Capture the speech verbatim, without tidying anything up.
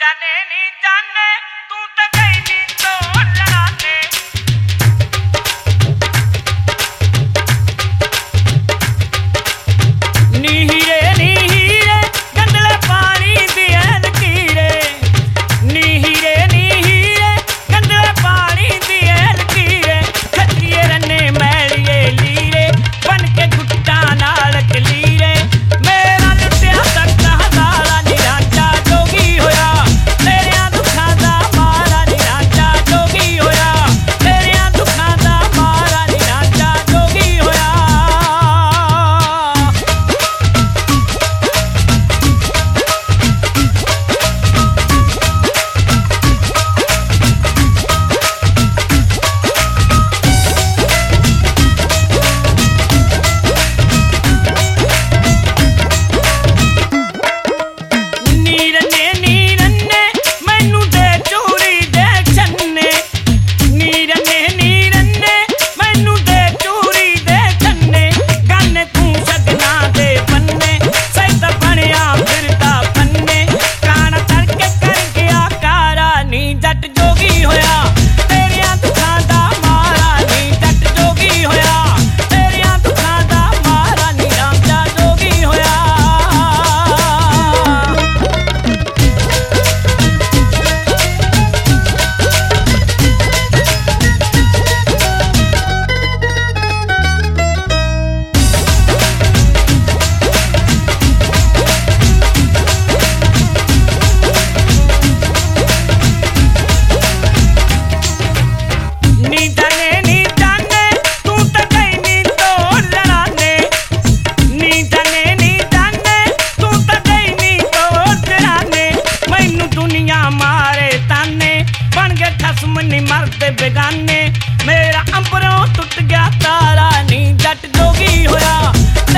जाने नी जाने तू तो गई नी तो लड़ाने नी हीरे नी हीरे गंदले पानी दिए लकीरे नी हीरे नी हीरे गंदले पानी दिए लकीरे खतिए रन्ने मैलिए लीरे बन के गुट्टा नाल कलीरे मेरा लुटिया सकता हजारा निरांचा जोगी होया तेरे दुखां दा मारा निरांचा जोगी होया तेरे दुखां दा मारा निरांचा जोगी होया नीरने नीरने मैनू दे चूरी दे छन्ने नीरने नीरने मैनू दे चूरी दे छन्ने गाने तू सगना दे पन्ने सैदा बनया फिरदा पन्ने काना तड़के कर गया कारा नी जट जोगी होया तेरे दुखां दा मारा नी जट जोगी होया तेरे दुखां दा मारा नी रांझा जोगी होया नी जाने नी जाने तू तो गई नी तो लड़ाने नी जाने नी जाने तू तो गई नी तो लड़ाने मैनू दुनिया मारे ताने बन गए खसम नी मरदे बेगाने मेरा अंबरों टुट गया तारा नी जट जोगी होया